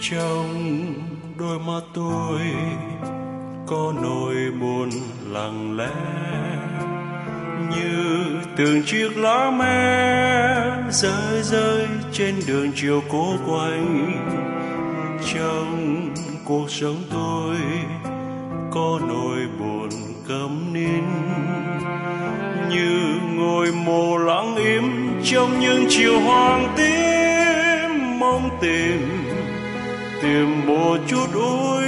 Trong đôi mắt tôi có nỗi buồn lặng lẽ, như từng chiếc lá me rơi rơi trên đường chiều cố quạnh. Trong cuộc sống tôi có nỗi buồn câm nín, như ngôi mộ lặng im trong những chiều hoàng tím, mong tìm một chút ủi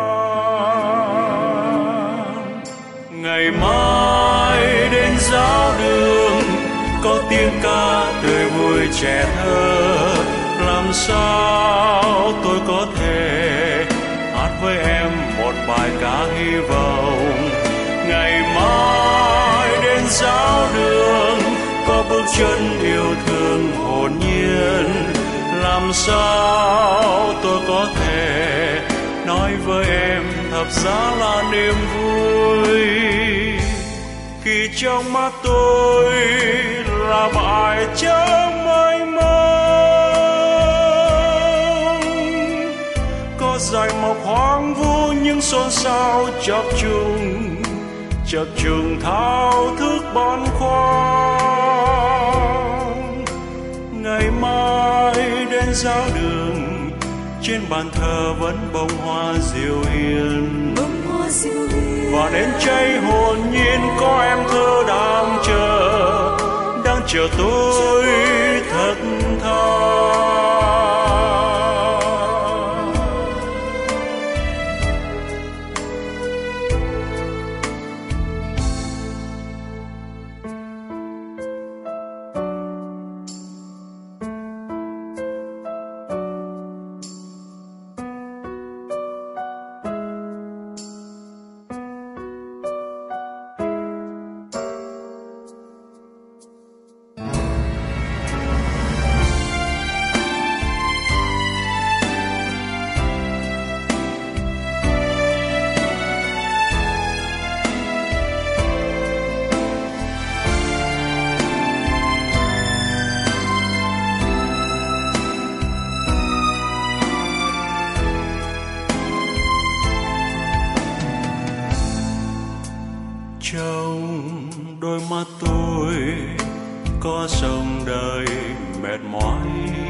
an. Ngày mai đến giáo đường có tiếng ca tươi vui trẻ thơ, làm sao tôi có thể hát với em một bài ca hy vọng. Ngày mai đến giáo đường có bước chân yêu thương hồn nhiên, làm sao tôi có thể nói với em thập giá là niềm vui, khi trong mắt tôi là bãi trắng mênh mông, có dải mọc hoang vu những xôn xao chập trùng thao thức băn khoăn. Ngày mai đến giáo đường, trên bàn thờ vẫn bông hoa diệu hiền, và đến cháy hồn nhiên có em thơ đang chờ tôi thật tha. Trong đôi mắt tôi có sông đời mệt mỏi,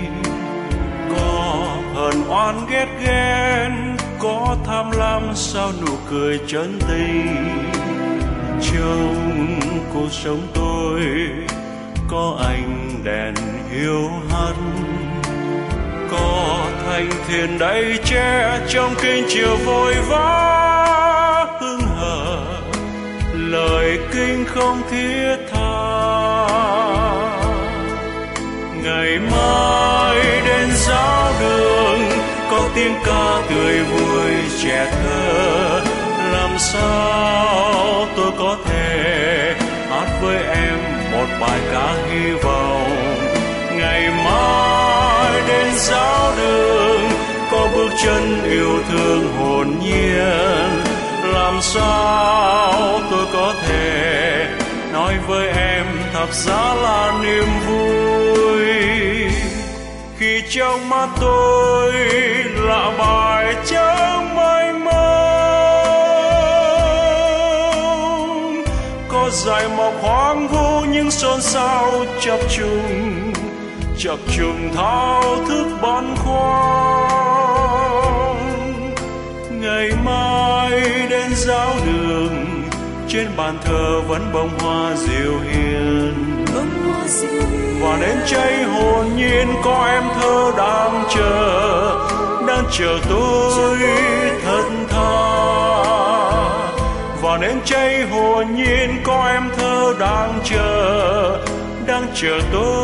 có hờn oán ghét ghen, có tham lam sao nụ cười chân tình. Trong cuộc sống tôi có ánh đèn hiu hắt, có thanh thiền đầy che trong kinh chiều vội vã hững hờ, lời kinh không thiết tha. Ngày mai đến giáo đường có tiếng ca tươi vui trẻ thơ, làm sao tôi có thể hát với em một bài ca hy vọng. Ngày mai đến giáo đường có bước chân yêu thương hồn nhiên, làm sao tôi có thể nói với em thập giá là niềm vui, khi trong mắt tôi là bãi trắng mênh mông, có dải mọc hoang vu những xôn xao chập trùng thao thức băn khoăn. Ngày mai đến giáo đường, trên bàn thờ vẫn bông hoa diệu hiền, và đến cháy hồn nhiên có em thơ đang chờ tôi thật tha. Và đến cháy hồn nhiên có em thơ đang chờ tôi